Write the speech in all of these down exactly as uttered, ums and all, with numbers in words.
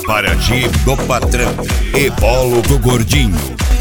Paraty do Patrão e Polo do Gordinho.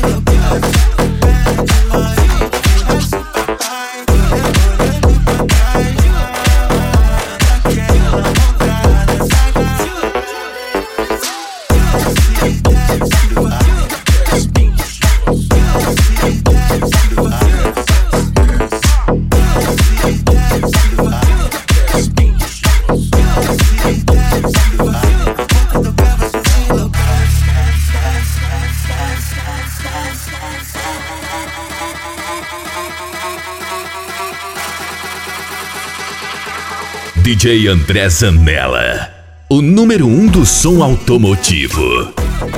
D J André Zanella, o número um do som automotivo.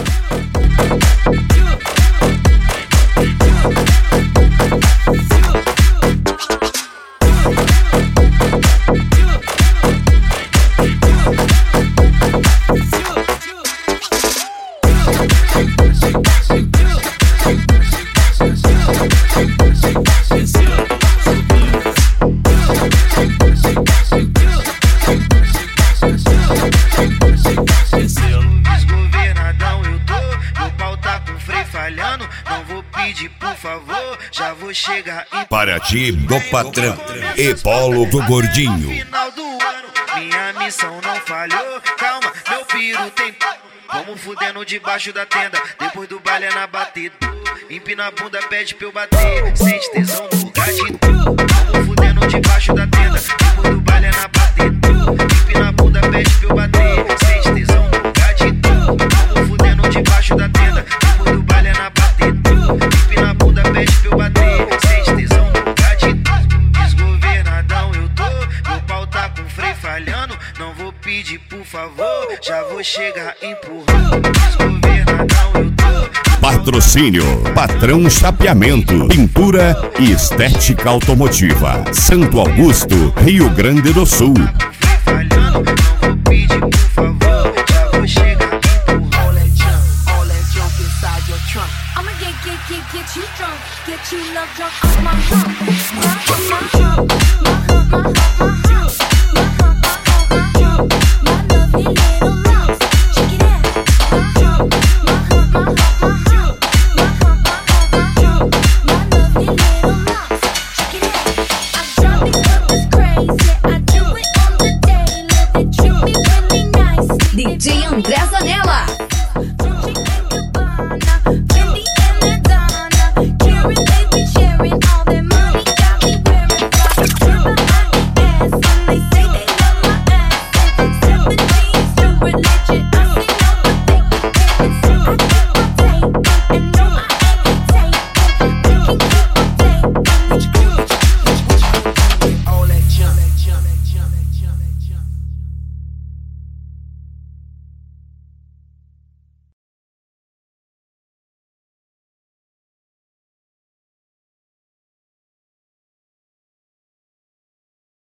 Não vou pedir, por favor, já vou chegar em Paraty do Patrão e Polo do Gordinho. No final do ano, minha missão não falhou. Calma, meu piro tem. Vamos fudendo debaixo da tenda. Depois do baile é na batida. Empina a bunda, pede pra eu bater. Sente tesão no lugar de tu. Vamos fudendo debaixo da tenda. Depois do baile é na batida. Empina a bunda, pede pra eu bater. Sente tesão no lugar de tu. Vamos fudendo debaixo da tenda. Depois do baile é na batida. Empina a bunda, pede pra eu bater. Sente tesão no lugar de tu. Desgovernadão eu tô. Meu pau tá com freio falhando. Não vou pedir, por favor, já vou chegar empurrando. Desgovernadão eu tô. Patrocínio Patrão Chapeamento, pintura e estética automotiva, Santo Augusto, Rio Grande do Sul. Falhando, não vou pedir, por favor, já vou chegar empurrando. All that junk, all that junk inside your trunk. I'ma get, get, get, get you drunk, get you love drunk off my hump, my hump, my hump, my hump, my hump, my hump, my hump, my hump, my lovely little lumps. Check it out, my hump, my hump, my hump, my hump. D J André Zanella.